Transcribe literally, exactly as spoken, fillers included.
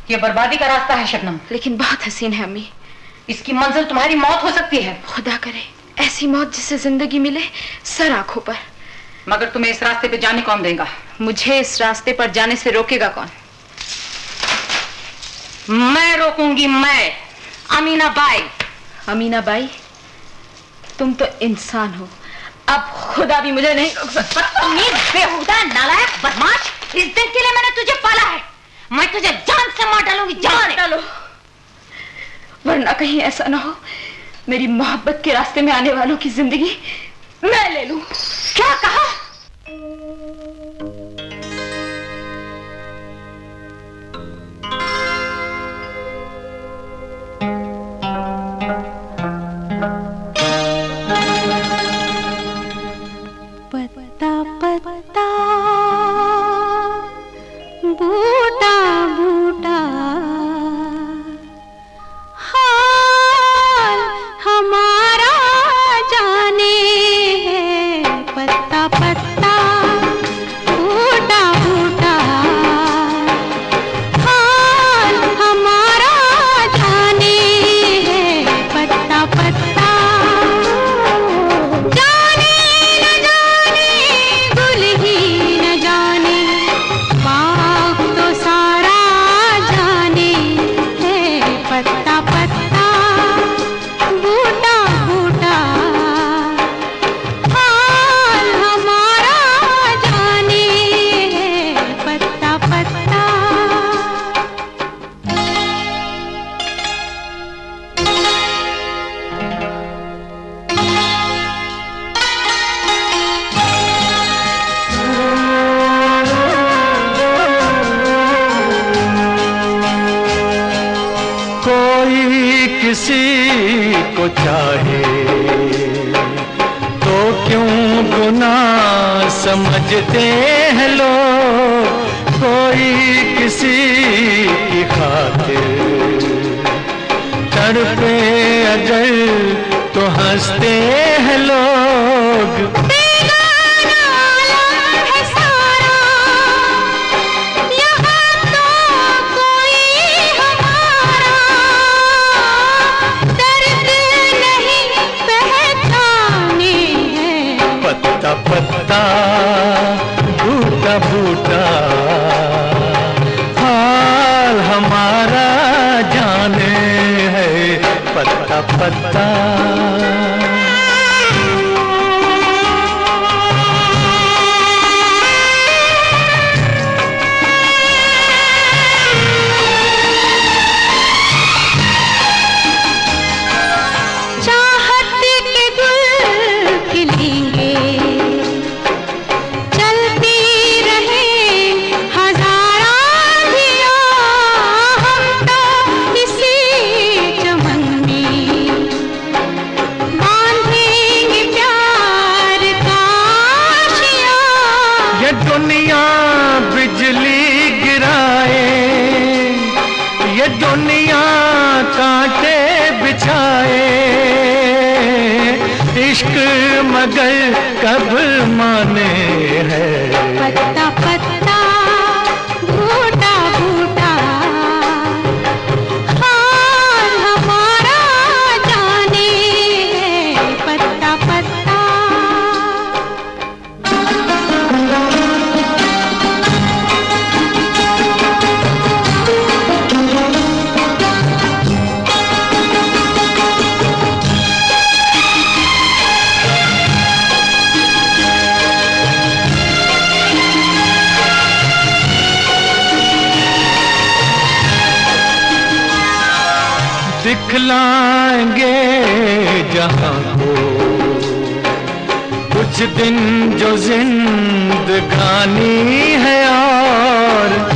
ये बर्बादी का रास्ता है शबनम। लेकिन बहुत हसीन है अम्मी। इसकी मंजिल तुम्हारी मौत हो सकती है। खुदा करे ऐसी मौत जिससे जिंदगी मिले सर आंखों पर। मगर तुम्हें इस रास्ते पे जाने कौन देगा? मुझे इस रास्ते पर जाने से रोकेगा कौन? मैं रोकूंगी, मैं अमीना बाई। अमीना बाई, तुम तो इंसान हो, अब खुदा भी मुझे नहीं रोक सकता। बेहुदा नालायक बदमाश, इस दिन के लिए मैंने तुझे पाला है। मैं तुझे जान से मार डालूंगी, जान डालो, वरना कहीं ऐसा ना हो मेरी मोहब्बत के रास्ते में आने वालों की जिंदगी मैं ले लूं। क्या कहा? पत्ता पत्ता बूटा बूटा हाल हमारा जाने है। पत्ता पत्ता बूटा बूटा हाल हमारा जाने है। पत्ता पत्ता जाने न जाने गुल ही न जाने बाग तो सारा जाने है। पत्ता पत्ता बूटा बूटा हाल हमारा जाने है। पत्ता पत्ता कोई किसी को चाहे तो क्यों गुनाह समझते हैं लोग। कोई किसी की खातिर तड़पे अगर तो हंसते हैं लोग। पत्ता पत्ता बूटा बूटा हाल हमारा जाने है। पत्ता पत्ता दुनिया बिजली गिराए, ये दुनिया कांटे बिछाए, इश्क मगर कब माने है। पत्ता पत्ता बूटा बूटा हाल हमारा जाने है। पत्ता पत्ता दिखलाएंगे जहां को कुछ दिन जो जिंदगानी है और